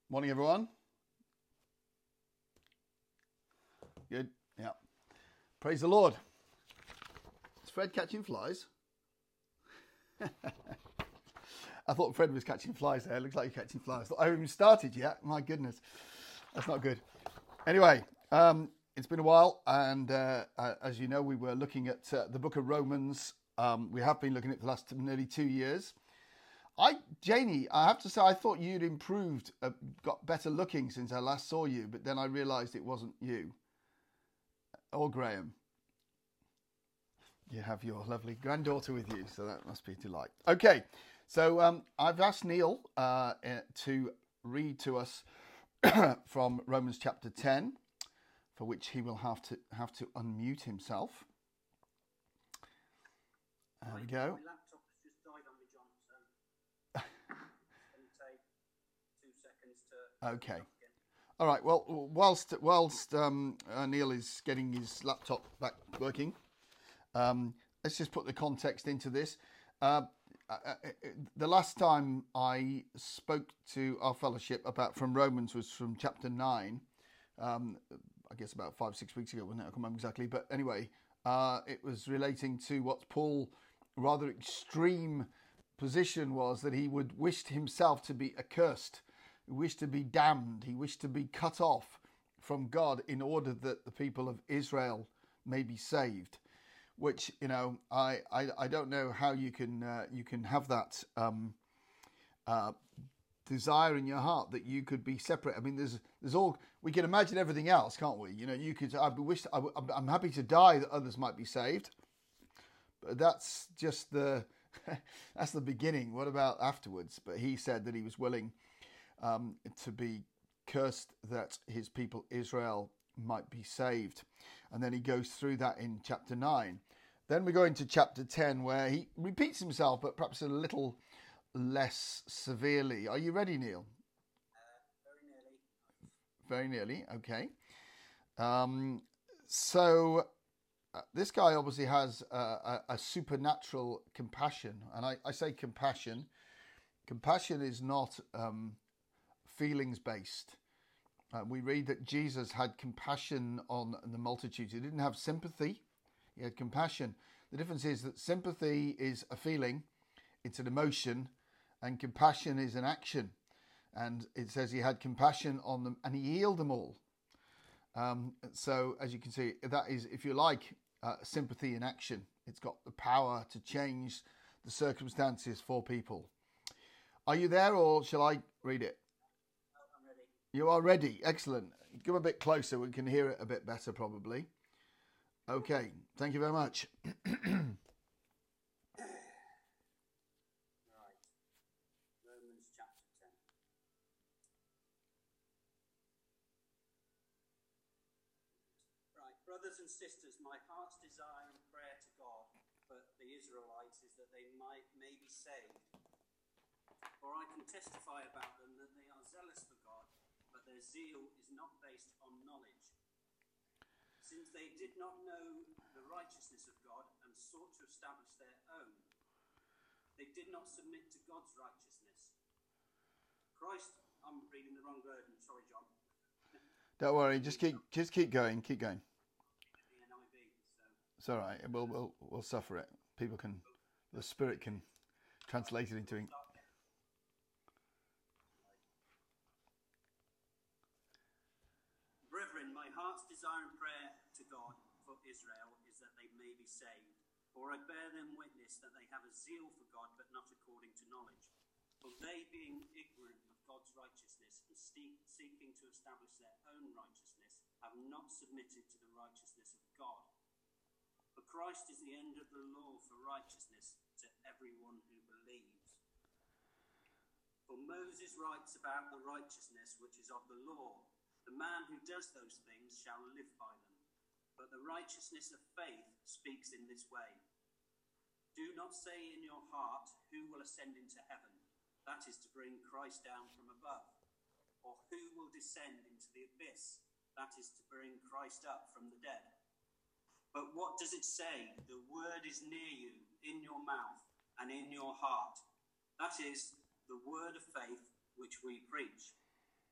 Morning, everyone. Good. Yeah. Praise the Lord. Is Fred catching flies? I thought Fred was catching flies there. It looks like he's catching flies. I thought I haven't even started yet. My goodness. That's not good. Anyway, it's been a while. And as you know, we were looking at the book of Romans. We have been looking at it for the last nearly 2 years. Janie, I have to say, I thought you'd improved, got better looking since I last saw you, but then I realised it wasn't you. Or Graham. You have your lovely granddaughter with you, so that must be a delight. Okay, so I've asked Neil to read to us from Romans chapter 10, for which he will have to unmute himself. There we go. Okay. All right. Well, whilst Neil is getting his laptop back working, let's just put the context into this. The last time I spoke to our fellowship from Romans was from chapter 9. I guess about 5-6 weeks ago, wasn't it? I can't remember exactly. But anyway, it was relating to what Paul's rather extreme position was, that he would wished himself to be accursed. He wished to be damned. He wished to be cut off from God in order that the people of Israel may be saved. Which, you know, I don't know how you can have that desire in your heart that you could be separate. I mean, there's all, we can imagine everything else, can't we? You know, you could. I'm happy to die that others might be saved, but that's just that's the beginning. What about afterwards? But he said that he was willing to be cursed that his people Israel might be saved. And then he goes through that in chapter 9. Then we go into chapter 10, where he repeats himself, but perhaps a little less severely. Are you ready, Neil? Very nearly. Okay. So this guy obviously has a supernatural compassion. And I say compassion. Compassion is not feelings based. We read that Jesus had compassion on the multitudes. He didn't have sympathy. He had compassion. The difference is that sympathy is a feeling, it's an emotion, and compassion is an action. And it says he had compassion on them and he healed them all. So as you can see, that is, if you like, sympathy in action. It's got the power to change the circumstances for people. Are you there, or shall I read it? You are ready. Excellent. Come a bit closer. We can hear it a bit better, probably. Okay. Thank you very much. Right. Romans chapter 10. Right. Brothers and sisters, my heart's desire and prayer to God for the Israelites is that they may be saved. For I can testify about them that they are zealous for God, but their zeal is not based on knowledge. Since they did not know the righteousness of God and sought to establish their own, they did not submit to God's righteousness. I'm reading the wrong version, sorry, John. Don't worry, just keep going, keep going. The NIV, so. It's all right. We'll suffer it. The Spirit can translate it into English. Brethren, my heart's desire and prayer to God for Israel is that they may be saved. For I bear them witness that they have a zeal for God, but not according to knowledge. For they, being ignorant of God's righteousness and seeking to establish their own righteousness, have not submitted to the righteousness of God. For Christ is the end of the law for righteousness to everyone who believes. For Moses writes about the righteousness which is of the law. The man who does those things shall live by them. But the righteousness of faith speaks in this way. Do not say in your heart, who will ascend into heaven? That is to bring Christ down from above. Or who will descend into the abyss? That is to bring Christ up from the dead. But what does it say? The word is near you, in your mouth and in your heart. That is the word of faith which we preach.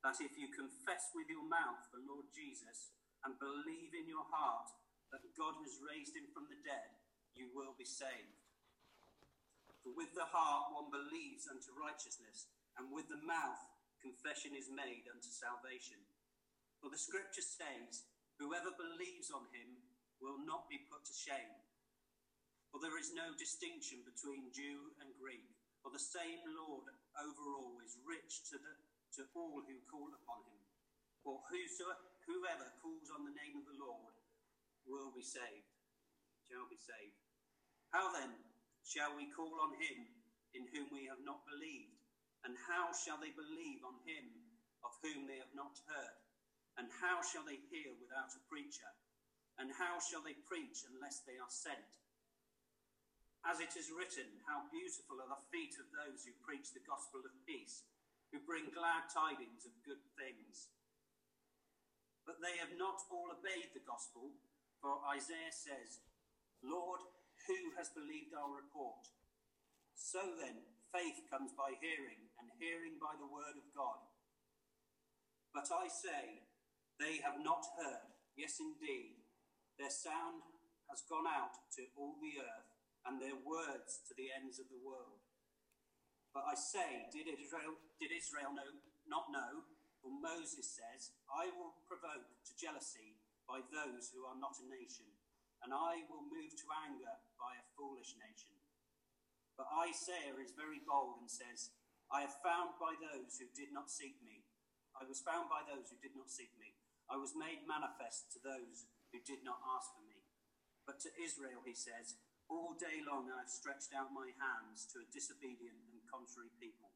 that if you confess with your mouth the Lord Jesus and believe in your heart that God has raised him from the dead, you will be saved. For with the heart one believes unto righteousness, and with the mouth confession is made unto salvation. For the scripture says, whoever believes on him will not be put to shame. For there is no distinction between Jew and Greek, for the same Lord over all is rich to all who call upon him. For whoever calls on the name of the Lord will be saved, shall be saved. How then shall we call on him in whom we have not believed? And how shall they believe on him of whom they have not heard? And how shall they hear without a preacher? And how shall they preach unless they are sent? As it is written, how beautiful are the feet of those who preach the gospel of peace, who bring glad tidings of good things. But they have not all obeyed the gospel, for Isaiah says, Lord, who has believed our report? So then, faith comes by hearing, and hearing by the word of God. But I say, they have not heard. Yes, indeed, their sound has gone out to all the earth, and their words to the ends of the world. But I say, did Israel not know? For Moses says, I will provoke to jealousy by those who are not a nation, and I will move to anger by a foolish nation. But Isaiah is very bold and says, I have found by those who did not seek me. I was found by those who did not seek me. I was made manifest to those who did not ask for me. But to Israel, he says, all day long I have stretched out my hands to a disobedient and contrary people.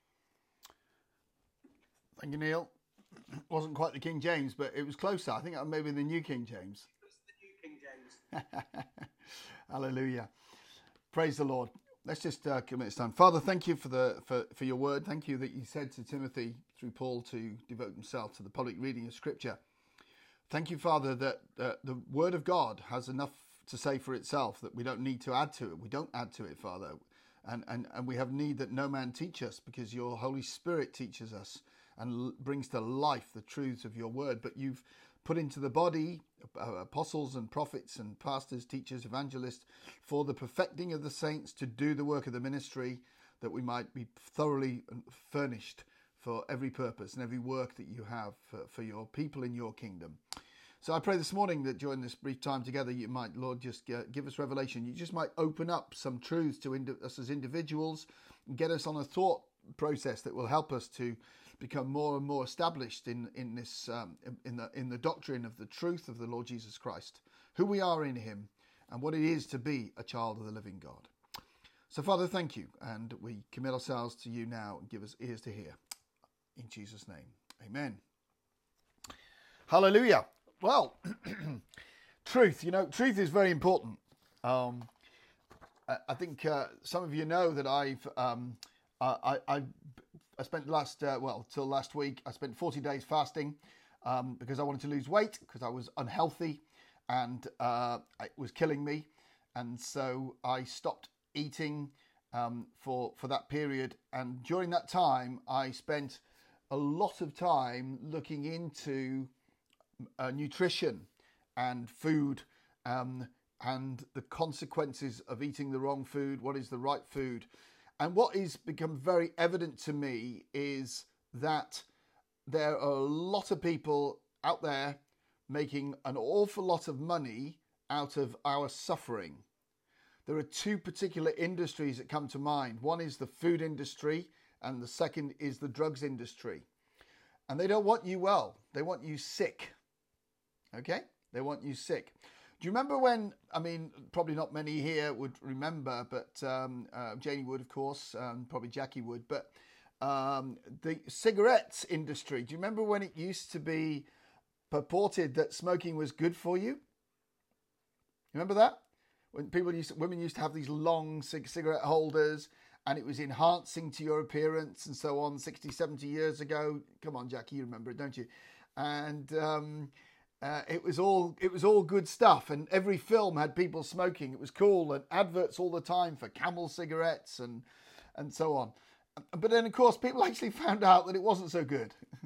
Thank you, Neil. Wasn't quite the King James, but it was closer. I think maybe the New King James. It was the New King James. Hallelujah. Praise the Lord. Let's just commit this time. Father, thank you for your word. Thank you that you said to Timothy through Paul to devote himself to the public reading of Scripture. Thank you, Father, that the word of God has enough to say for itself, that we don't need to add to it. We don't add to it, Father. And we have need that no man teach us, because your Holy Spirit teaches us and brings to life the truths of your word. But you've put into the body apostles and prophets and pastors, teachers, evangelists, for the perfecting of the saints, to do the work of the ministry, that we might be thoroughly furnished for every purpose and every work that you have for your people in your kingdom. So I pray this morning that during this brief time together, you might, Lord, just give us revelation. You just might open up some truths to us as individuals, and get us on a thought process that will help us to become more and more established in the doctrine of the truth of the Lord Jesus Christ, who we are in him, and what it is to be a child of the living God. So, Father, thank you, and we commit ourselves to you now, and give us ears to hear. In Jesus' name, amen. Hallelujah. Well, truth, truth is very important. I think some of you know that I spent till last week, I spent 40 days fasting because I wanted to lose weight, because I was unhealthy and it was killing me. And so I stopped eating for that period. And during that time, I spent a lot of time looking into nutrition and food and the consequences of eating the wrong food. What is the right food? And what is become very evident to me is that there are a lot of people out there making an awful lot of money out of our suffering. There are two particular industries that come to mind. One is the food industry, and the second is the drugs industry. And they don't want you well. They want you sick. Okay? They want you sick. Do you remember when, probably not many here would remember, but Janie would, of course, probably Jackie would, but the cigarettes industry, do you remember when it used to be purported that smoking was good for you? Remember that? When women used to have these long cigarette holders, and it was enhancing to your appearance and so on, 60, 70 years ago. Come on, Jackie, you remember it, don't you? And it was all good stuff, and every film had people smoking. It was cool, and adverts all the time for Camel cigarettes and so on. But then, of course, people actually found out that it wasn't so good.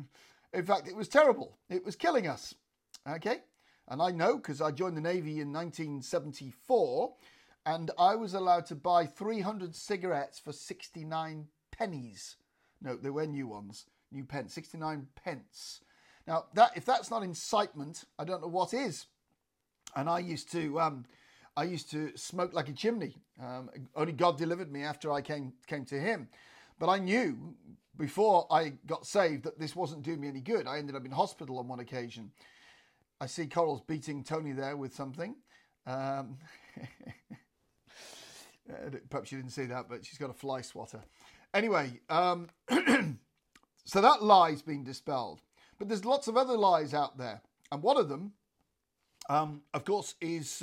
In fact, it was terrible. It was killing us. Okay? And I know because I joined the Navy in 1974 and I was allowed to buy 300 cigarettes for 69 pennies. No, they were new ones. New pence. 69 pence. Now, if that's not incitement, I don't know what is. And I used to smoke like a chimney. Only God delivered me after I came to him. But I knew before I got saved that this wasn't doing me any good. I ended up in hospital on one occasion. I see Coral's beating Tony there with something. Perhaps you didn't see that, but she's got a fly swatter. Anyway, so that lie's been dispelled. But there's lots of other lies out there. And one of them, of course, is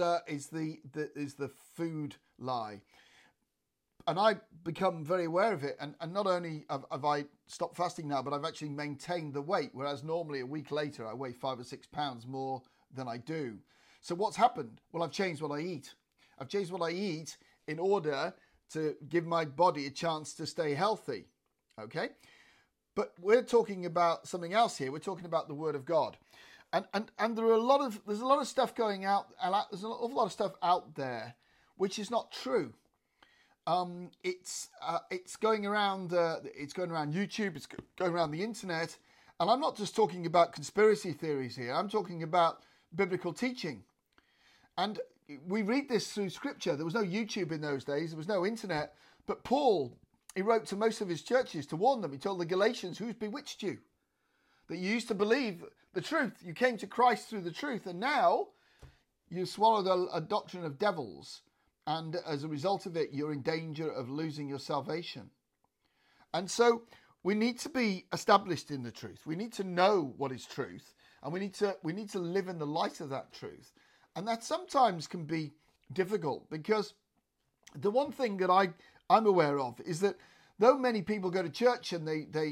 the food lie. And I've become very aware of it. And not only have I stopped fasting now, but I've actually maintained the weight. Whereas normally a week later, I weigh 5 or 6 pounds more than I do. So what's happened? Well, I've changed what I eat. I've changed what I eat in order to give my body a chance to stay healthy. Okay? But we're talking about something else here. We're talking about the Word of God. And there's a lot of stuff going out, and there's an awful lot of stuff out there which is not true. It's going around YouTube, it's going around the internet, and I'm not just talking about conspiracy theories here. I'm talking about biblical teaching. And we read this through Scripture. There was no YouTube in those days. There was no internet. But Paul, he wrote to most of his churches to warn them. He told the Galatians, who's bewitched you? That you used to believe the truth. You came to Christ through the truth. And now you've swallowed a doctrine of devils. And as a result of it, you're in danger of losing your salvation. And so we need to be established in the truth. We need to know what is truth. And we need to live in the light of that truth. And that sometimes can be difficult because the one thing that I'm aware of is that though many people go to church and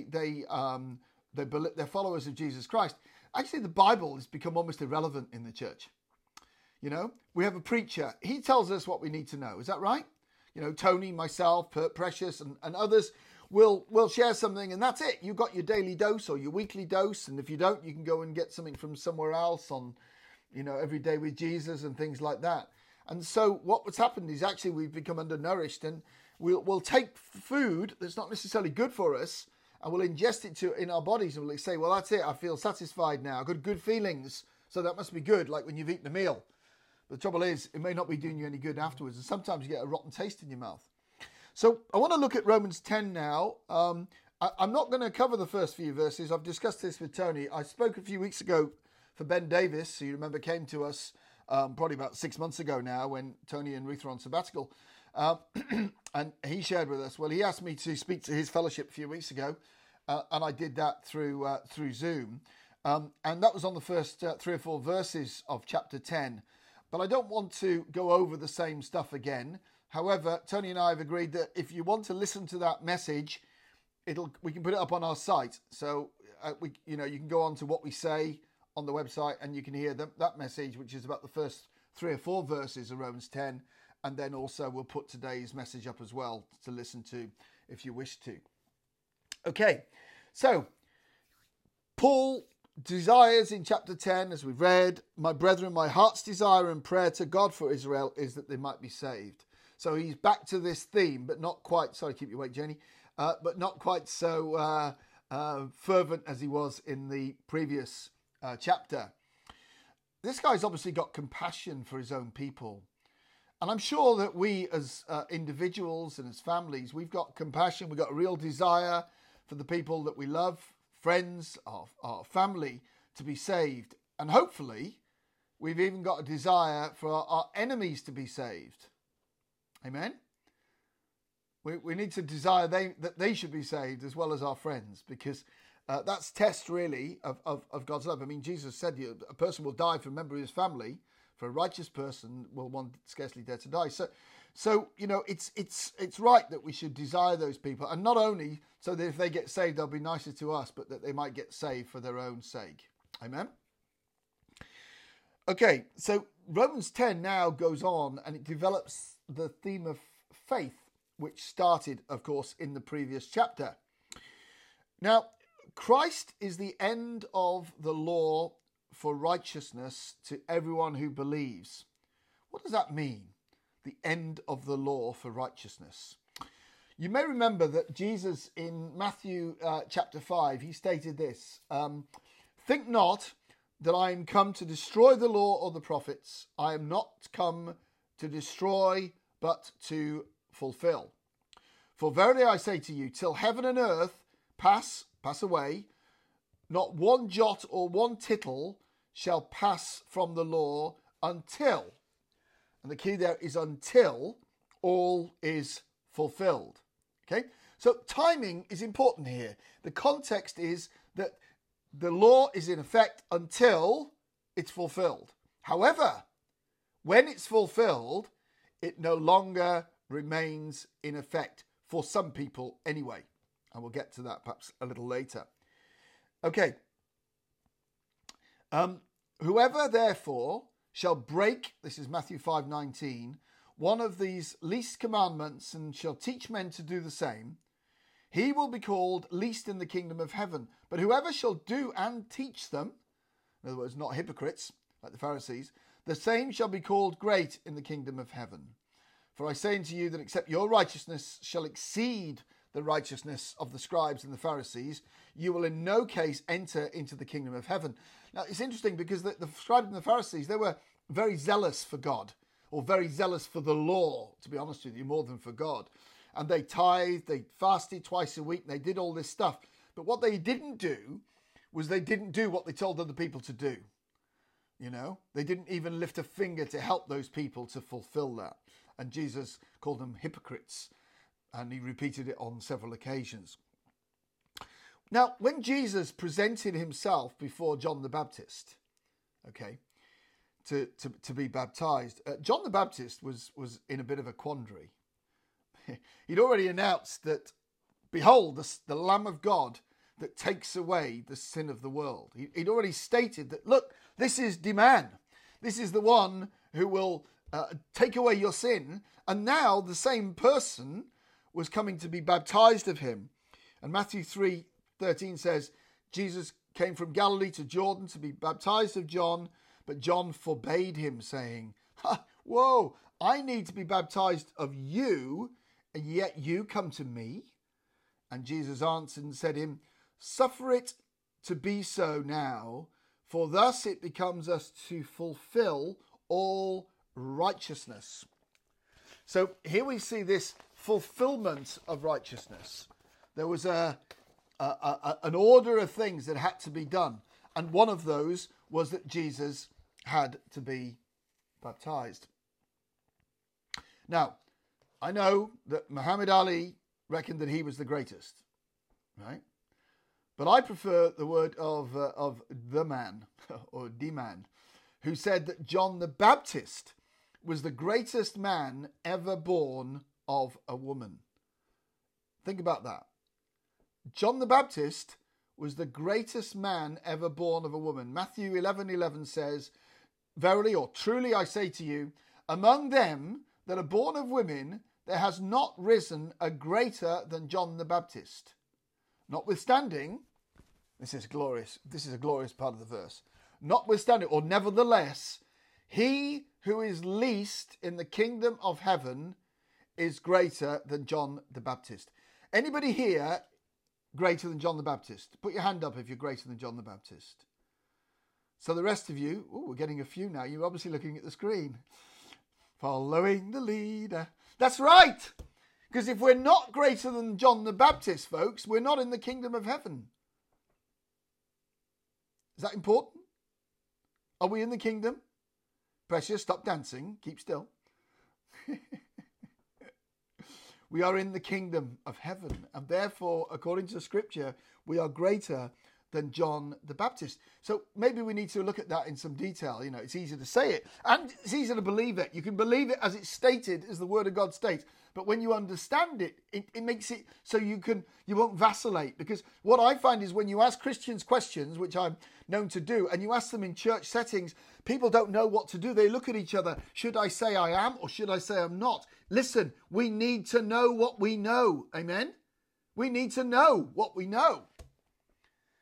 they're followers of Jesus Christ, actually the Bible has become almost irrelevant in the church. You know, we have a preacher. He tells us what we need to know. Is that right? You know, Tony, myself, Precious and others will share something and that's it. You've got your daily dose or your weekly dose. And if you don't, you can go and get something from somewhere else on, you know, Every Day with Jesus and things like that. And so what's happened is actually we've become undernourished and we'll take food that's not necessarily good for us and we'll ingest it in our bodies and we'll say, well, that's it. I feel satisfied now. I've got good feelings. So that must be good, like when you've eaten a meal. But the trouble is, it may not be doing you any good afterwards. And sometimes you get a rotten taste in your mouth. So I want to look at Romans 10 now. I'm not going to cover the first few verses. I've discussed this with Tony. I spoke a few weeks ago for Ben Davis, who you remember came to us probably about 6 months ago now when Tony and Ruth were on sabbatical. And he shared with us, well, he asked me to speak to his fellowship a few weeks ago. And I did that through Zoom. And that was on the first 3 or 4 verses of chapter 10. But I don't want to go over the same stuff again. However, Tony and I have agreed that if you want to listen to that message, we can put it up on our site. So you can go on to what we say on the website and you can hear that message, which is about the first 3 or 4 verses of Romans 10. And then also we'll put today's message up as well to listen to if you wish to. Okay, so Paul desires in chapter 10, as we've read, my brethren, my heart's desire and prayer to God for Israel is that they might be saved. So he's back to this theme, but not quite, sorry, keep you awake, Jenny, but not quite so fervent as he was in the previous chapter. This guy's obviously got compassion for his own people. And I'm sure that we as individuals and as families, we've got compassion, we've got a real desire for the people that we love, friends, our family, to be saved. And hopefully, we've even got a desire for our enemies to be saved. Amen? We need to desire that they should be saved as well as our friends, because that's test really of God's love. I mean, Jesus said a person will die for a member of his family. For a righteous person, will one scarcely dare to die. So you know, it's right that we should desire those people, and not only so that if they get saved, they'll be nicer to us, but that they might get saved for their own sake. Amen. Okay, so Romans 10 now goes on, and it develops the theme of faith, which started, of course, in the previous chapter. Now, Christ is the end of the law for righteousness to everyone who believes. What does that mean? The end of the law for righteousness. You may remember that Jesus in Matthew chapter 5, he stated this, think not that I am come to destroy the law or the prophets. I am not come to destroy, but to fulfill. For verily I say to you, till heaven and earth pass away, not one jot or one tittle shall pass from the law until, and the key there is until, all is fulfilled. Okay, so timing is important here. The context is that the law is in effect until it's fulfilled. However, when it's fulfilled, it no longer remains in effect for some people anyway. And we'll get to that perhaps a little later. Okay. Whoever therefore shall break, this is Matthew 5:19, one of these least commandments and shall teach men to do the same, he will be called least in the kingdom of heaven. But whoever shall do and teach them, in other words, not hypocrites like the Pharisees, the same shall be called great in the kingdom of heaven. For I say unto you that except your righteousness shall exceed the righteousness of the scribes and the Pharisees, you will in no case enter into the kingdom of heaven. Now, it's interesting because the scribes and the Pharisees, they were very zealous for God, or very zealous for the law, to be honest with you, more than for God. And they tithed, they fasted twice a week, they did all this stuff. But what they didn't do was they didn't do what they told other people to do. You know, they didn't even lift a finger to help those people to fulfill that. And Jesus called them hypocrites. And he repeated it on several occasions. Now, when Jesus presented himself before John the Baptist, okay, to be baptized, John the Baptist was in a bit of a quandary. He'd already announced that, behold, the Lamb of God that takes away the sin of the world. He'd already stated that, look, this is the man. This is the one who will take away your sin. And now the same person was coming to be baptized of him. And Matthew 3:13 says, Jesus came from Galilee to Jordan to be baptized of John, but John forbade him, saying, whoa, I need to be baptized of you, and yet you come to me? And Jesus answered and said to him, suffer it to be so now, for thus it becomes us to fulfill all righteousness. So here we see this fulfillment of righteousness. There was an order of things that had to be done. And one of those was that Jesus had to be baptized. Now, I know that Muhammad Ali reckoned that he was the greatest, right? But I prefer the word of the man, or the man, who said that John the Baptist was the greatest man ever born of a woman. Think about that. John the Baptist was the greatest man ever born of a woman. Matthew 11:11 says, verily or truly I say to you, among them that are born of women, there has not risen a greater than John the Baptist. Notwithstanding, this is glorious. This is a glorious part of the verse. Notwithstanding, or nevertheless, he who is least in the kingdom of heaven is greater than John the Baptist. Anybody here greater than John the Baptist? Put your hand up if you're greater than John the Baptist. So the rest of you, we're getting a few now. You're obviously looking at the screen. Following the leader. That's right. Because if we're not greater than John the Baptist, folks, we're not in the kingdom of heaven. Is that important? Are we in the kingdom? Precious, stop dancing. Keep still. We are in the kingdom of heaven. And therefore, according to Scripture, we are greater than John the Baptist. So maybe we need to look at that in some detail. You know, it's easy to say it and it's easy to believe it. You can believe it as it's stated, as the Word of God states. But when you understand it, it makes it so you won't vacillate. Because what I find is when you ask Christians questions, which I'm known to do, and you ask them in church settings, people don't know what to do. They look at each other. Should I say I am or should I say I'm not? Listen, we need to know what we know. Amen? We need to know what we know.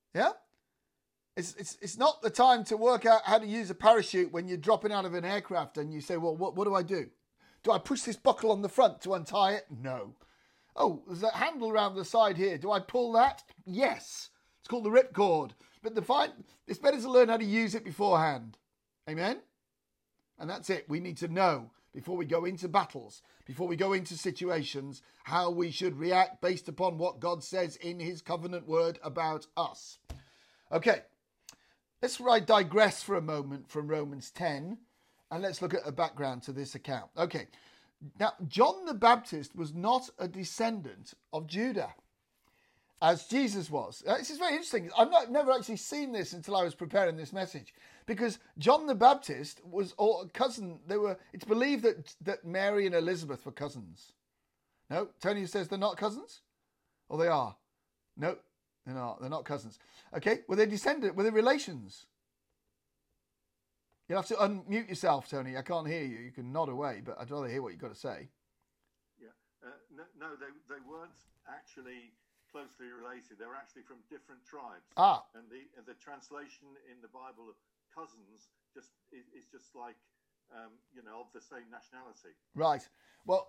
Yeah? It's not the time to work out how to use a parachute when you're dropping out of an aircraft and you say, well, what do I do? Do I push this buckle on the front to untie it? No. Oh, there's that handle around the side here. Do I pull that? Yes. It's called the ripcord. But it's better to learn how to use it beforehand. Amen? And that's it. We need to know before we go into battles, before we go into situations, how we should react based upon what God says in his covenant word about us. Okay. Let's digress for a moment from Romans 10 and let's look at a background to this account. Okay, now John the Baptist was not a descendant of Judah, as Jesus was. This is very interesting. I've never actually seen this until I was preparing this message, because John the Baptist was a cousin. It's believed that Mary and Elizabeth were cousins. No, Tony says they're not cousins? Or they are? No. They're not cousins. Okay, were they descendant? Were they relations? You'll have to unmute yourself, Tony. I can't hear you. You can nod away, but I'd rather hear what you've got to say. Yeah, no, they weren't actually closely related. They were actually from different tribes. And the translation in the Bible of cousins is just like of the same nationality. Right. Well,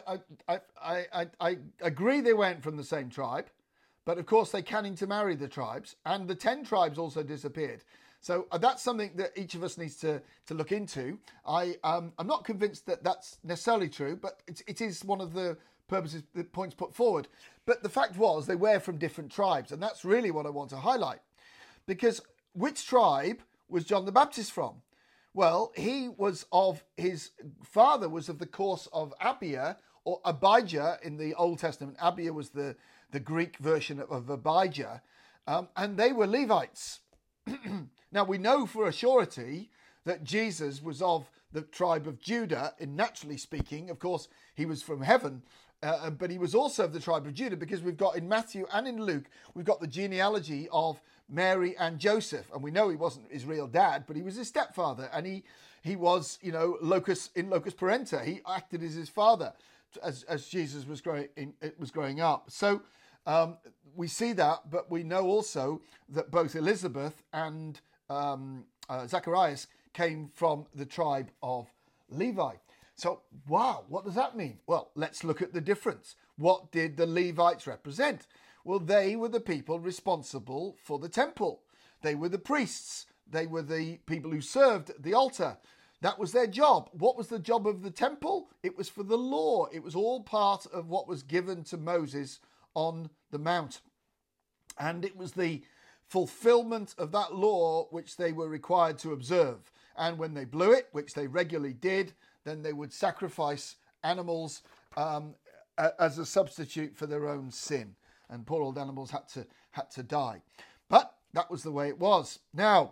I agree they went from the same tribe. But of course, they can intermarry the tribes, and the 10 tribes also disappeared. So that's something that each of us needs to look into. I'm not convinced that that's necessarily true, but it is one of the points put forward. But the fact was, they were from different tribes, and that's really what I want to highlight. Because which tribe was John the Baptist from? Well, his father was of the course of Abia, or Abijah in the Old Testament. Abia was the Greek version of Abijah, and they were Levites. Now, we know for a surety that Jesus was of the tribe of Judah, and naturally speaking, of course, he was from heaven, but he was also of the tribe of Judah, because we've got in Matthew and in Luke, we've got the genealogy of Mary and Joseph, and we know he wasn't his real dad, but he was his stepfather, and he was, locus parenta. He acted as his father as Jesus was growing up. So we see that, but we know also that both Elizabeth and Zacharias came from the tribe of Levi. So, wow, what does that mean? Well, let's look at the difference. What did the Levites represent? Well, they were the people responsible for the temple. They were the priests. They were the people who served the altar. That was their job. What was the job of the temple? It was for the law. It was all part of what was given to Moses on the mount. And it was the fulfillment of that law which they were required to observe. And when they blew it, which they regularly did, then they would sacrifice animals as a substitute for their own sin. And poor old animals had to die. But that was the way it was. Now,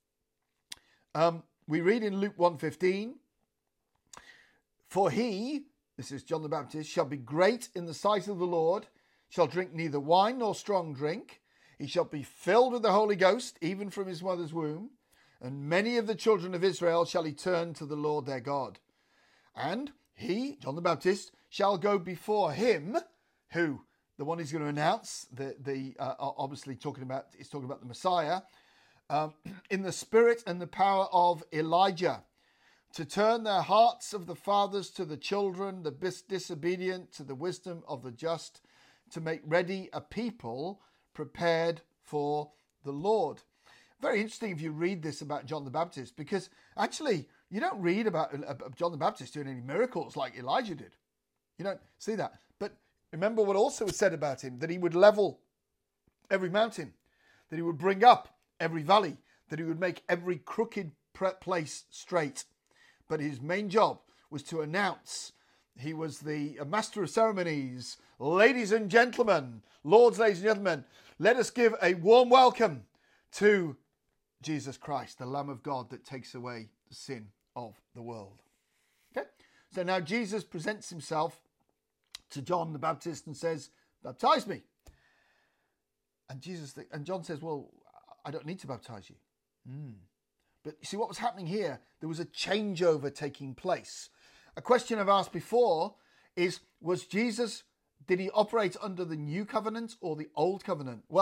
we read in Luke 1:15, for he, this is John the Baptist, shall be great in the sight of the Lord, shall drink neither wine nor strong drink. He shall be filled with the Holy Ghost, even from his mother's womb. And many of the children of Israel shall he turn to the Lord their God. And he, John the Baptist, shall go before him, who, the one he's going to announce, obviously talking about the Messiah, in the spirit and the power of Elijah, to turn their hearts of the fathers to the children, the disobedient to the wisdom of the just, to make ready a people prepared for the Lord. Very interesting if you read this about John the Baptist, because actually you don't read about John the Baptist doing any miracles like Elijah did. You don't see that. But remember what also was said about him, that he would level every mountain, that he would bring up every valley, that he would make every crooked place straight. But his main job was to announce. He was the master of ceremonies. Ladies and gentlemen, lords, ladies and gentlemen, let us give a warm welcome to Jesus Christ, the Lamb of God that takes away the sin of the world. Okay? So now Jesus presents himself to John the Baptist and says, baptize me. And John says, well, I don't need to baptize you. But you see what was happening here? There was a changeover taking place. A question I've asked before is, did he operate under the new covenant or the old covenant? Well,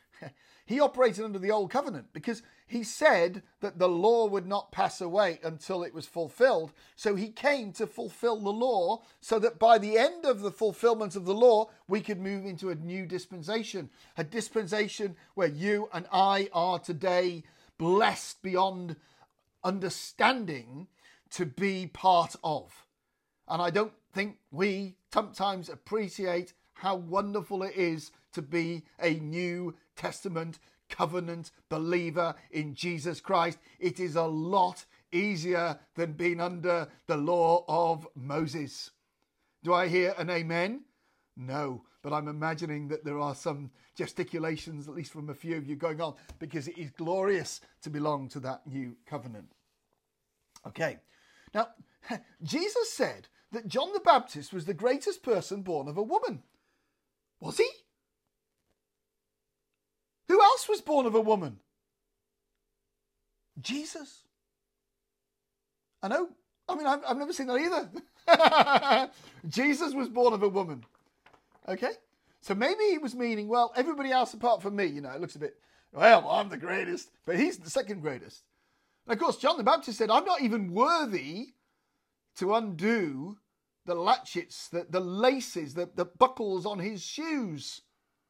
He operated under the old covenant because he said that the law would not pass away until it was fulfilled. So he came to fulfill the law so that by the end of the fulfillment of the law, we could move into a new dispensation, a dispensation where you and I are today blessed beyond understanding to be part of. And I don't think we sometimes appreciate how wonderful it is to be a New Testament covenant believer in Jesus Christ. It is a lot easier than being under the law of Moses. Do I hear an amen? No, but I'm imagining that there are some gesticulations, at least from a few of you, going on, because it is glorious to belong to that new covenant. Okay, now, Jesus said that John the Baptist was the greatest person born of a woman. Was he? Who else was born of a woman? Jesus. I know. I mean, I've never seen that either. Jesus was born of a woman. Okay? So maybe he was meaning, well, everybody else apart from me, it looks a bit, well, I'm the greatest, but he's the second greatest. And of course, John the Baptist said, I'm not even worthy to undo the latchets, the laces, the buckles on his shoes.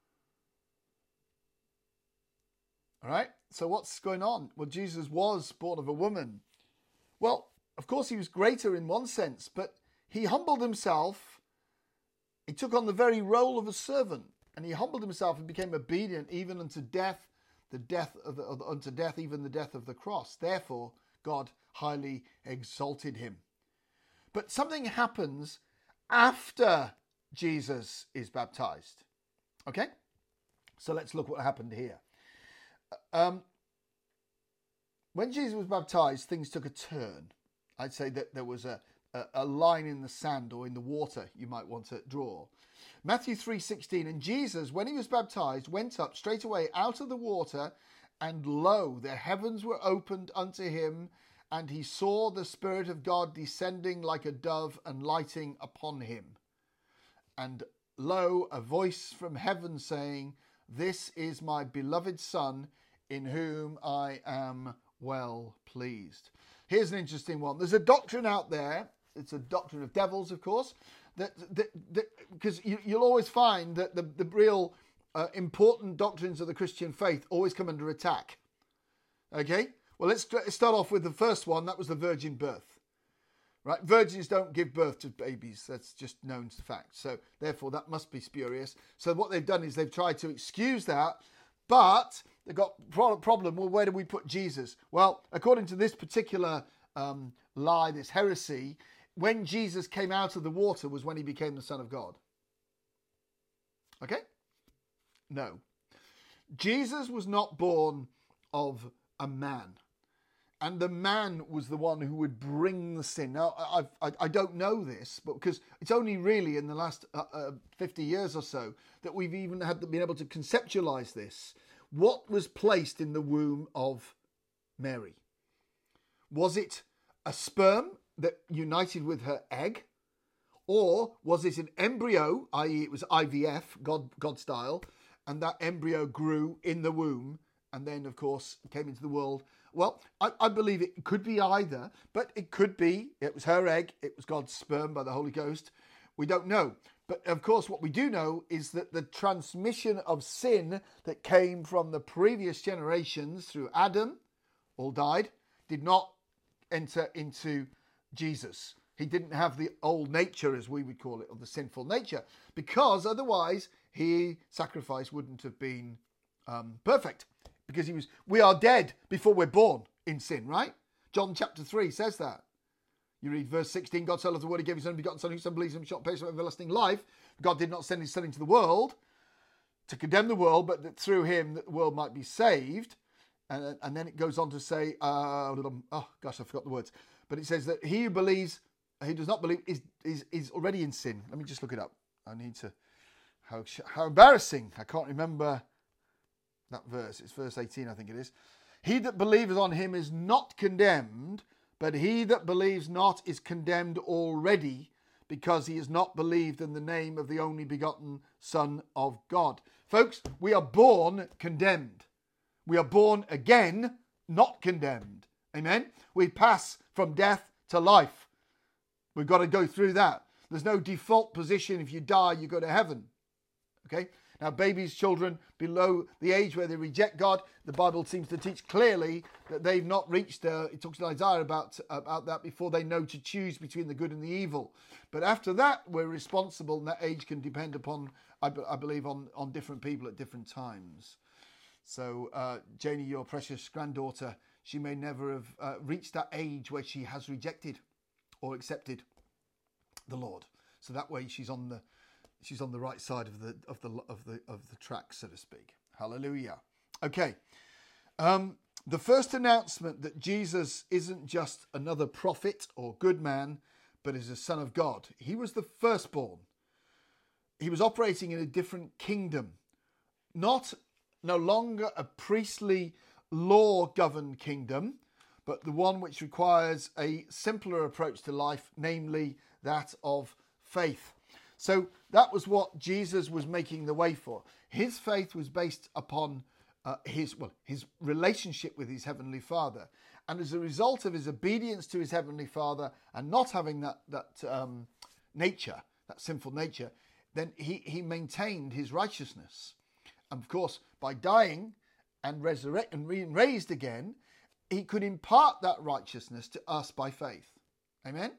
All right, so what's going on? Well, Jesus was born of a woman. Well, of course, he was greater in one sense, but he humbled himself. He took on the very role of a servant, and he humbled himself and became obedient even unto death, unto death, even the death of the cross. Therefore, God highly exalted him. But something happens after Jesus is baptized. Okay, so let's look what happened here. When Jesus was baptized, things took a turn. I'd say that there was a line in the sand or in the water you might want to draw. Matthew 3:16, and Jesus, when he was baptized, went up straightway out of the water, and lo, the heavens were opened unto him, and he saw the Spirit of God descending like a dove and lighting upon him. And lo, a voice from heaven saying, This is my beloved Son, in whom I am well pleased. Here's an interesting one. There's a doctrine out there. It's a doctrine of devils, of course, because you'll always find that the real important doctrines of the Christian faith always come under attack. Okay? Well, let's start off with the first one. That was the virgin birth. Right? Virgins don't give birth to babies. That's just known fact. So therefore, that must be spurious. So what they've done is they've tried to excuse that, but they've got a problem. Well, where do we put Jesus? Well, according to this particular lie, this heresy, when Jesus came out of the water was when he became the Son of God. Okay? No. Jesus was not born of a man. And the man was the one who would bring the sin. Now, I don't know this, but because it's only really in the last 50 years or so that we've even been able to conceptualize this. What was placed in the womb of Mary? Was it a sperm that united with her egg? Or was it an embryo, i.e. it was IVF, God style, and that embryo grew in the womb and then, of course, came into the world? Well, I believe it could be either, but it could be it was her egg, it was God's sperm by the Holy Ghost. We don't know. But, of course, what we do know is that the transmission of sin that came from the previous generations through Adam, all died, did not enter into Jesus. He didn't have the old nature, as we would call it, or the sinful nature, because otherwise his sacrifice wouldn't have been perfect. Because we are dead before we're born in sin, right? John chapter 3 says that. You read verse 16, God so loved the world, he gave his only begotten Son, whosoever believes in him shall not perish but have everlasting life. God did not send his Son into the world to condemn the world, but that through him that the world might be saved. And then it goes on to say, I forgot the words. But it says that he who believes, he does not believe, is already in sin. Let me just look it up. I need to, how embarrassing. I can't remember that verse. It's verse 18, I think it is. He that believeth on him is not condemned, but he that believes not is condemned already, because he has not believed in the name of the only begotten Son of God. Folks, we are born condemned. We are born again, not condemned. Amen? We pass from death to life. We've got to go through that. There's no default position. If you die, you go to heaven. Okay? Now, babies, children below the age where they reject God, the Bible seems to teach clearly that they've not reached, it talks to Isaiah about that, before they know to choose between the good and the evil. But after that, we're responsible, and that age can depend upon, I believe, on different people at different times. So, Janie, your precious granddaughter, she may never have reached that age where she has rejected or accepted the Lord. So that way she's on the right side of the track, so to speak. Hallelujah. Okay. The first announcement that Jesus isn't just another prophet or good man, but is a son of God. He was the firstborn. He was operating in a different kingdom, no longer a priestly law-governed kingdom, but the one which requires a simpler approach to life, namely that of faith. So that was what Jesus was making the way for. His faith was based upon his relationship with his Heavenly Father. And as a result of his obedience to his Heavenly Father and not having that nature, that sinful nature, then he maintained his righteousness. And of course, by dying and resurrect and being raised again, he could impart that righteousness to us by faith. Amen?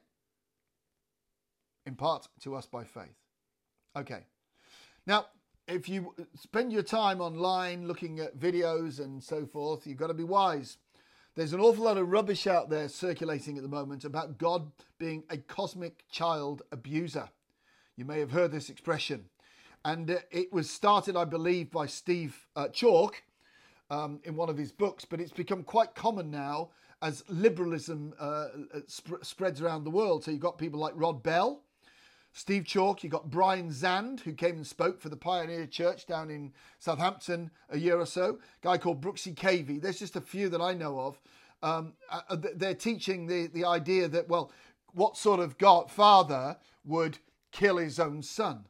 Impart to us by faith. Okay. Now, if you spend your time online looking at videos and so forth, you've got to be wise. There's an awful lot of rubbish out there circulating at the moment about God being a cosmic child abuser. You may have heard this expression. And it was started, I believe, by Steve Chalk in one of his books, but it's become quite common now as liberalism spreads around the world. So you've got people like Rod Bell, Steve Chalk, you've got Brian Zand, who came and spoke for the Pioneer Church down in Southampton a year or so, a guy called Brooksy Cavey. There's just a few that I know of. They're teaching the idea that, well, what sort of father would kill his own son?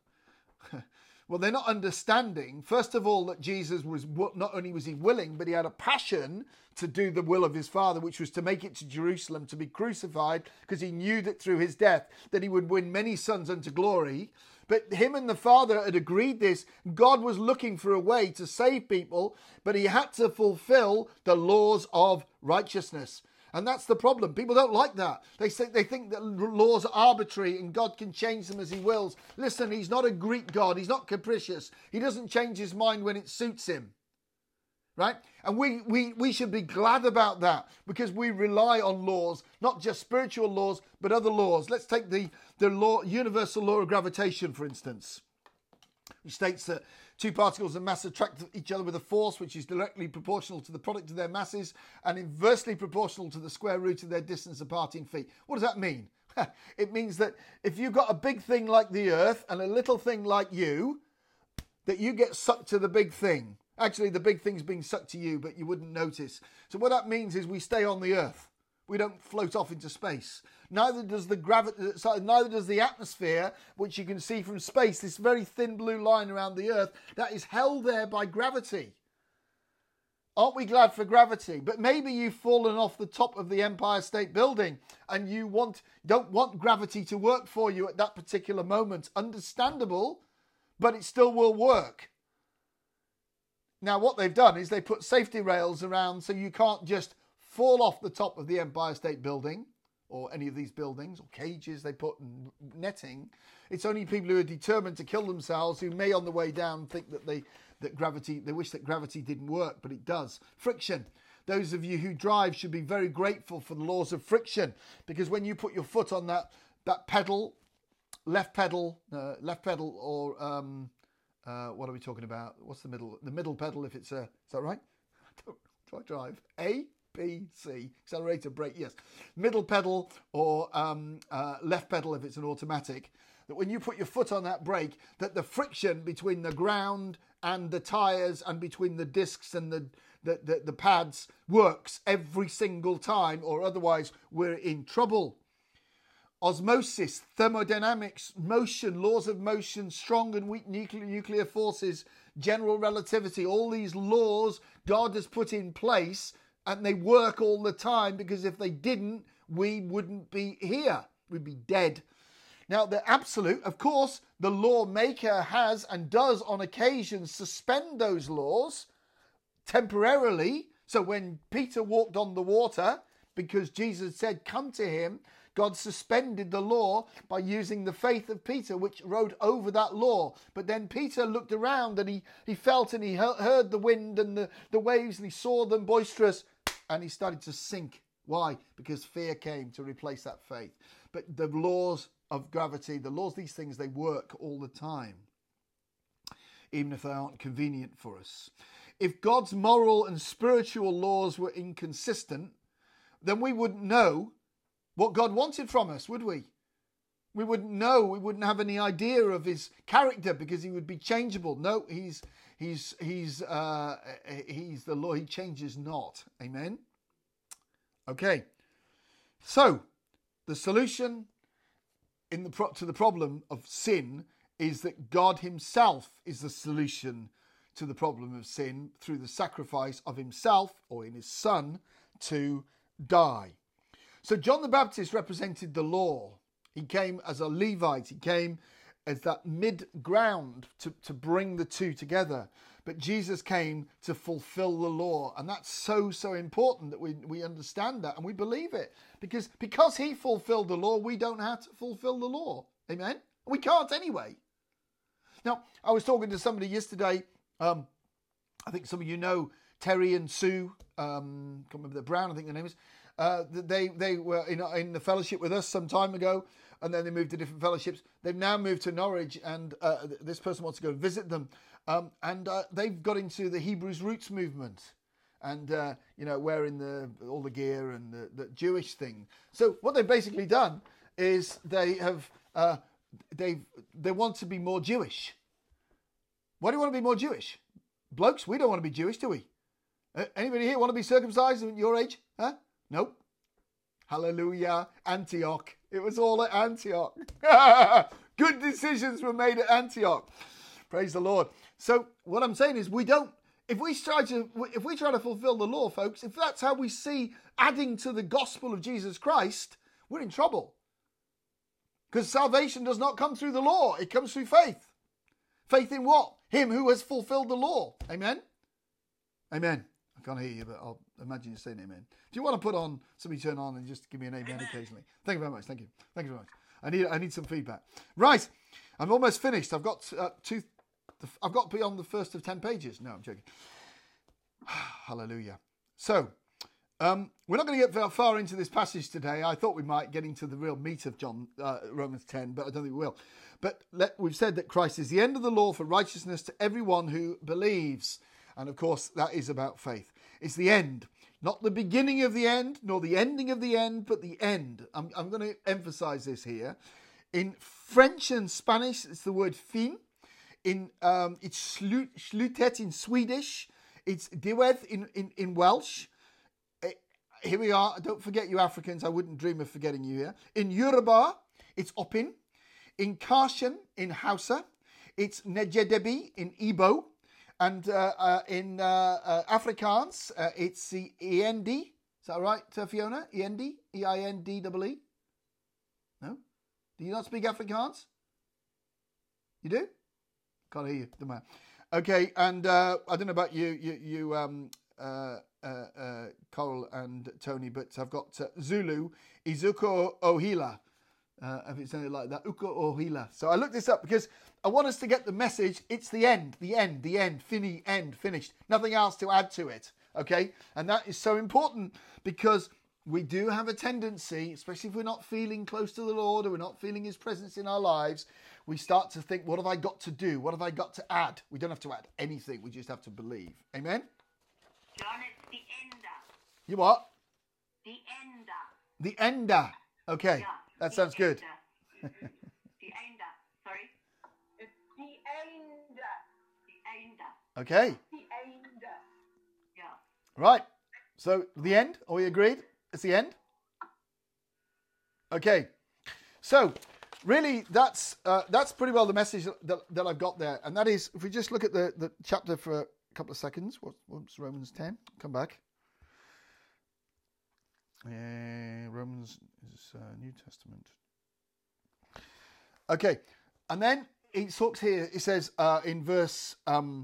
Well, they're not understanding, first of all, that Jesus was, not only was he willing, but he had a passion to do the will of his Father, which was to make it to Jerusalem, to be crucified, because he knew that through his death that he would win many sons unto glory. But him and the Father had agreed this. God was looking for a way to save people, but he had to fulfill the laws of righteousness. And that's the problem. People don't like that. They think that laws are arbitrary and God can change them as he wills. Listen, he's not a Greek God. He's not capricious. He doesn't change his mind when it suits him. Right? And we should be glad about that, because we rely on laws, not just spiritual laws, but other laws. Let's take the law, universal law of gravitation, for instance, which states that two particles of mass attract each other with a force which is directly proportional to the product of their masses and inversely proportional to the square root of their distance apart in feet. What does that mean? It means that if you've got a big thing like the earth and a little thing like you, that you get sucked to the big thing. Actually, the big thing's being sucked to you, but you wouldn't notice. So what that means is we stay on the earth. We don't float off into space. Neither does the atmosphere, which you can see from space, this very thin blue line around the earth, that is held there by gravity. Aren't we glad for gravity? But maybe you've fallen off the top of the Empire State Building and you don't want gravity to work for you at that particular moment. Understandable, but it still will work. Now, what they've done is they put safety rails around so you can't just fall off the top of the Empire State Building or any of these buildings, or cages they put in netting. It's only people who are determined to kill themselves who may on the way down think that they wish that gravity didn't work, but it does. Friction. Those of you who drive should be very grateful for the laws of friction, because when you put your foot on that pedal, left pedal, or what are we talking about? What's the middle? The middle pedal, if it's is that right? Do I drive? A, B, C, accelerator, brake, yes. Middle pedal or left pedal if it's an automatic. That when you put your foot on that brake, that the friction between the ground and the tyres and between the discs and the pads works every single time, or otherwise we're in trouble. osmosis, thermodynamics, motion, laws of motion, strong and weak nuclear forces, general relativity, all these laws God has put in place, and they work all the time, because if they didn't, we wouldn't be here. We'd be dead. Now, the absolute, of course, the lawmaker has and does on occasion suspend those laws temporarily. So when Peter walked on the water, because Jesus said, come to him, God suspended the law by using the faith of Peter, which rode over that law. But then Peter looked around and he felt and he heard the wind and the waves, and he saw them boisterous, and he started to sink. Why? Because fear came to replace that faith. But the laws of gravity, the laws, these things, they work all the time, even if they aren't convenient for us. If God's moral and spiritual laws were inconsistent, then we wouldn't know what God wanted from us, would we? We wouldn't know. We wouldn't have any idea of his character, because he would be changeable. No, he's the Lord. He changes not. Amen. Okay. So the solution to the problem of sin is that God himself is the solution to the problem of sin through the sacrifice of himself, or in his Son, to die. So John the Baptist represented the law. He came as a Levite. He came as that mid-ground to bring the two together. But Jesus came to fulfill the law. And that's so important that we understand that and we believe it. Because he fulfilled the law, we don't have to fulfill the law. Amen? We can't anyway. Now, I was talking to somebody yesterday. I think some of you know Terry and Sue. Can't remember the Brown, I think their name is. They were in the fellowship with us some time ago, and then they moved to different fellowships. They've now moved to Norwich, and this person wants to go and visit them. And they've got into the Hebrews Roots movement, and wearing all the gear and the Jewish thing. So what they've basically done is they want to be more Jewish. Why do you want to be more Jewish? Blokes, we don't want to be Jewish, do we? Anybody here want to be circumcised at your age? Huh? Nope. Hallelujah. Antioch. It was all at Antioch. Good decisions were made at Antioch. Praise the Lord. So what I'm saying is if we try to fulfill the law, folks, if that's how we see adding to the gospel of Jesus Christ, we're in trouble. Because salvation does not come through the law. It comes through faith. Faith in what? Him who has fulfilled the law. Amen? Amen. I can't hear you, but I'll imagine you saying amen. Do you want to put on, somebody turn on and just give me an amen occasionally? Thank you very much. Thank you. Thank you very much. I need some feedback. Right. I'm almost finished. I've got beyond the first of 10 pages. No, I'm joking. Hallelujah. So, we're not going to get far into this passage today. I thought we might get into the real meat of Romans 10, but I don't think we will. But we've said that Christ is the end of the law for righteousness to everyone who believes. And of course, that is about faith. It's the end. Not the beginning of the end, nor the ending of the end, but the end. I'm going to emphasize this here. In French and Spanish, it's the word fin. It's slutet in Swedish. It's diwedd in Welsh. Here we are. Don't forget you Africans. I wouldn't dream of forgetting you here. In Yoruba, it's opin. In Karshan, in Hausa, it's nejedebi in Igbo. And in Afrikaans, it's the END. Is that right, Fiona? END? E-I-N-D-E-E? No? Do you not speak Afrikaans? You do? Can't hear you. Doesn't matter. Okay, and I don't know about you Cole and Tony, but I've got Zulu, Izuko Ohila. If it's something like that, Uko Ohila. So I looked this up because I want us to get the message. It's the end, finished. Nothing else to add to it, okay? And that is so important because we do have a tendency, especially if we're not feeling close to the Lord or we're not feeling his presence in our lives, we start to think, what have I got to do? What have I got to add? We don't have to add anything. We just have to believe. Amen? John, it's the ender. You what? The ender. The ender. Okay. Yeah. That sounds good. The ender. Sorry? It's the ender. The ender. Okay. The ender. Yeah. Right. So the end. Are we agreed? It's the end? Okay. So, really, that's pretty well the message that I've got there. And that is, if we just look at the chapter for a couple of seconds. What's Romans 10? Come back. Romans is New Testament. Okay. And then he talks here, it says in verse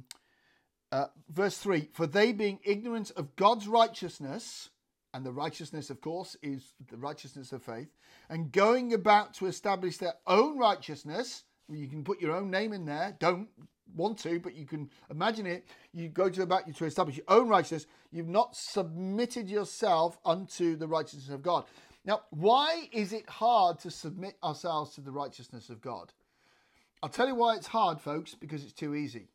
3, for they being ignorant of God's righteousness, and the righteousness, of course, is the righteousness of faith, and going about to establish their own righteousness, you can put your own name in there, don't want to, but you can imagine it, you go to about to establish your own righteousness, you've not submitted yourself unto the righteousness of God. Now, why is it hard to submit ourselves to the righteousness of God? I'll tell you why it's hard, folks, because it's too easy.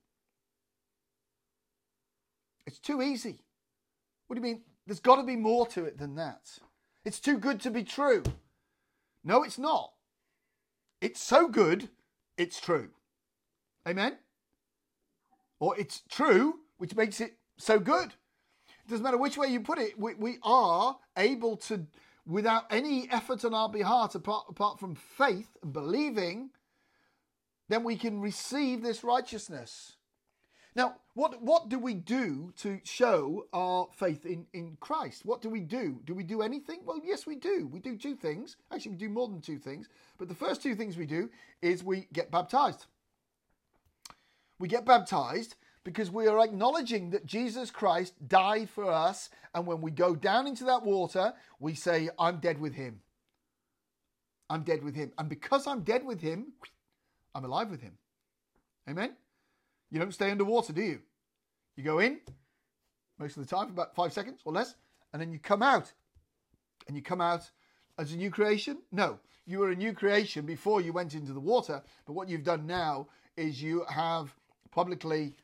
It's too easy. What do you mean? There's got to be more to it than that. It's too good to be true. No, it's not. It's so good, it's true. Amen? Or it's true, which makes it so good. It doesn't matter which way you put it. We are able to, without any effort on our behalf, apart from faith and believing, then we can receive this righteousness. Now, what do we do to show our faith in Christ? What do we do? Do we do anything? Well, yes, we do. We do two things. Actually, we do more than two things. But the first two things we do is we get baptized. We get baptized because we are acknowledging that Jesus Christ died for us. And when we go down into that water, we say, I'm dead with him. I'm dead with him. And because I'm dead with him, I'm alive with him. Amen? You don't stay underwater, do you? You go in, most of the time, for about 5 seconds or less, and then you come out. And you come out as a new creation? No, you were a new creation before you went into the water, but what you've done now is you have publicly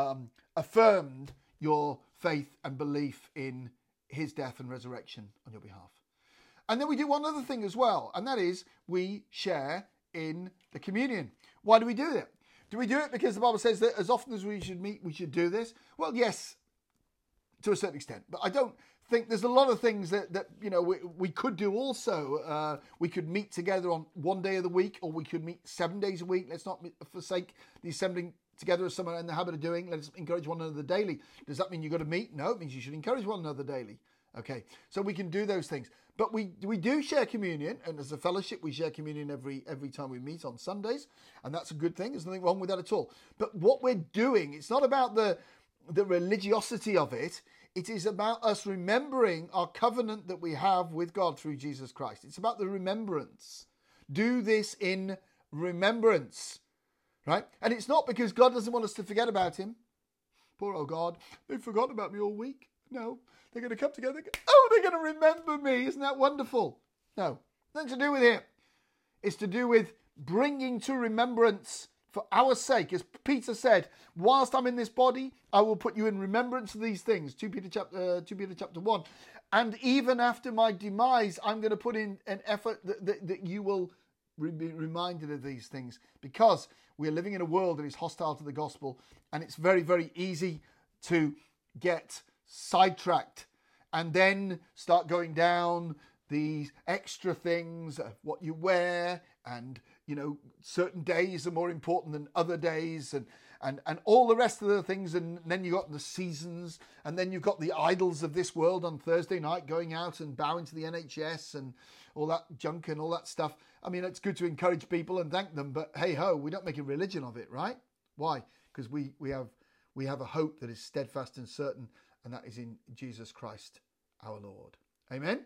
affirmed your faith and belief in his death and resurrection on your behalf. And then we do one other thing as well, and that is we share in the communion. Why do we do that? Do we do it because the Bible says that as often as we should meet, we should do this? Well, yes, to a certain extent. But I don't think there's a lot of things that you know we could do also. We could meet together on one day of the week, or we could meet 7 days a week. Let's not forsake the assembling together as someone in the habit of doing. Let's encourage one another daily. Does that mean you've got to meet? No, it means you should encourage one another daily. Okay, so we can do those things. But we do share communion, and as a fellowship, we share communion every time we meet on Sundays, and that's a good thing. There's nothing wrong with that at all. But what we're doing, it's not about the religiosity of it. It is about us remembering our covenant that we have with God through Jesus Christ. It's about the remembrance. Do this in remembrance, right? And it's not because God doesn't want us to forget about him. Poor old God, they've forgotten about me all week. No. They're going to come together. Oh, they're going to remember me. Isn't that wonderful? No, nothing to do with it. It's to do with bringing to remembrance for our sake. As Peter said, whilst I'm in this body, I will put you in remembrance of these things. 2 Peter chapter 1. And even after my demise, I'm going to put in an effort that you will be reminded of these things. Because we're living in a world that is hostile to the gospel. And it's very, very easy to get sidetracked and then start going down these extra things of what you wear, and you know certain days are more important than other days, and all the rest of the things. And then you got the seasons, and then you've got the idols of this world on Thursday night going out and bowing to the NHS and all that junk and all that stuff. I mean, it's good to encourage people and thank them, but hey ho, we don't make a religion of it, right? Why? Because we have a hope that is steadfast and certain, and that is in Jesus Christ, our Lord. Amen?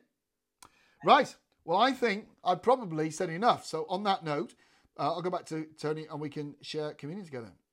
Right. Well, I think I've probably said enough. So on that note, I'll go back to Tony and we can share communion together.